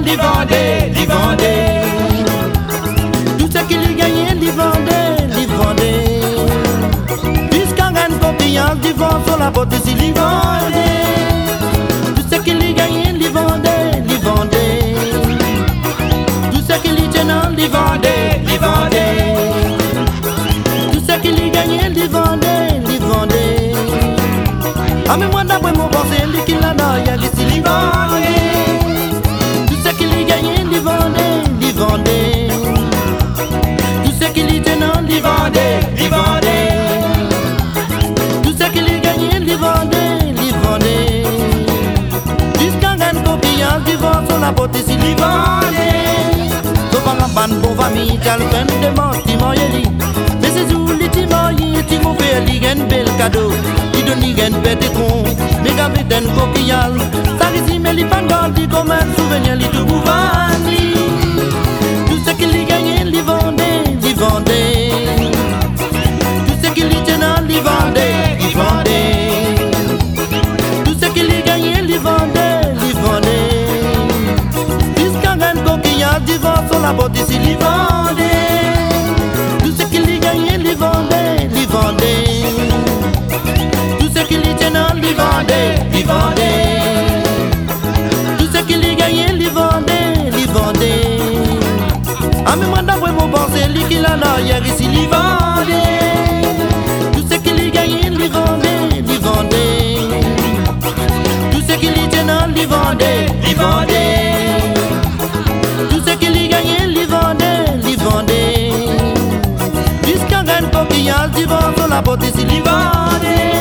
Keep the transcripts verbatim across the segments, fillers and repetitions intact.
li vendait, li vendait. Tout ce qu'il gagnait, li vendait, li vendait. Jusqu'à gagne confiance, li vend sur la porte si li vendait. Tout ce qu'il gagnait, li vendait, li vendait. Tout ce qu'il tenait, li vendait, li vendait. Tout ce qu'il gagnait, li vendait, li vendait. Ah mais moi d'après mon pensée, li qu'il a dans y'a qui li vendait. Tout ce qu'il gagnait, li vendait, li vendait. Tout ce qu'il tenait, li vendait, li vendait. Tout ce qu'il gagnait, li vendait, li vendait. Jusqu'à gagne confiance, li vend sur la porte si li vendait. Sauf un ban pour famille, t'as le peine de mentir, y'a mais c'est où les timoyens, tu m'as fait un bel cadeau. Tu donnes un petit con, mais capitaine coquillal. Ça résume les pangoles, tu comme un souvenir, les tout bouvani. Tout ce qu'il gagnait, les vendait, les vendait. Tout ce qu'il tenait, les vendait, les vendait. Tout ce qu'il gagnait, les vendait, les vendait. Jusqu'à un coquillal, tu vas sur la porte ici, les vendait. Tout ce qu'il gagnait, les vendait, les vendait. Tout ce qu'il tenait, les vendait, les vendait. Tout ce qu'il gagnait, les vendait, les vendait. Ah mais moi d'après mon pensée, lui qu'il a là, hier ici, les vendait. Tout ce qu'il gagnait, les vendait, les vendait. Tout ce qu'il tenait, les vendait, les vendait. Tout ce qu'il gagnait, les vendait, les vendait. Jusqu'à gagne coquillage, tu vas sur la porte ici, les vendait.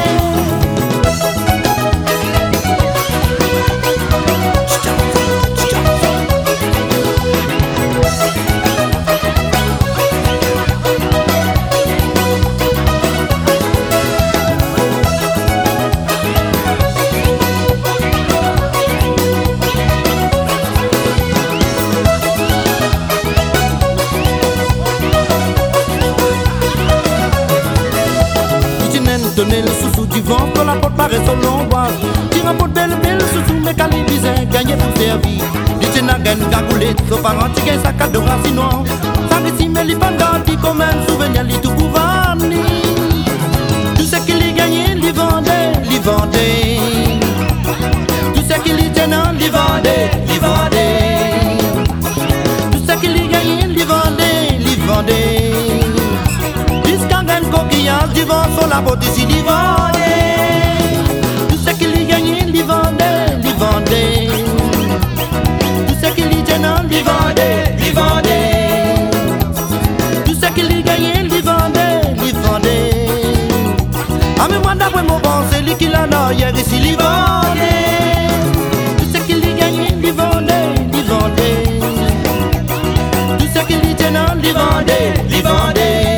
Donner le sous-sous du vent, quand la porte paraît sur l'omboise. Tu rapportes belle, belle sous-sous, mais calibisé, gagné pour servir. Tu tiens à gagner cagoulé, sauf parents, tu gagnes sa carte de racino. Ça récime les pandas, tu comme un souvenir, les tout bouvani. Tout ce qu'il gagnait, les vendait, les vendait. Tout ce qu'il tenait, les vendait, les vendait. Tout ce qu'il gagnait, les vendait, les vendait. Jusqu'à gagne coquillage, du vent sur la porte ici, l'y vendait. Tout ce qu'il gagnait, l'y vendait, l'y vendait. Tout ce qu'il tenait, l'y vendait, l'y vendait. Tout ce qu'il gagnait, l'y vendait, l'y vendait. Ah mais moi d'après mon pensée, lui qu'il a là, hier ici, l'y vendait. Tout ce qu'il gagnait, l'y vendait, l'y vendait. Tout ce qu'il tenait, l'y vendait, l'y vendait.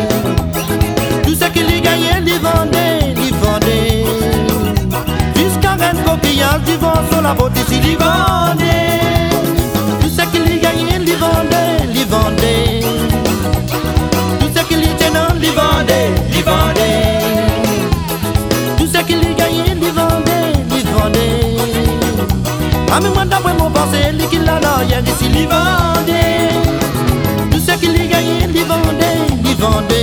Qu'il gagnait, les vendait, les vendait. Jusqu'à gagne coquillage, du vent sur la porte ici, les vendait. Tout ce qu'il gagnait, les vendait, les vendait. Tout ce qu'il tenait, les vendait, les vendait. Tout ce qu'il gagnait, les vendait, les vendait. Ah mais moi d'après mon pensée, lui qu'il a là, y'a ici, les vendait. Tout ce qu'il gagnait, les vendait, les vendait.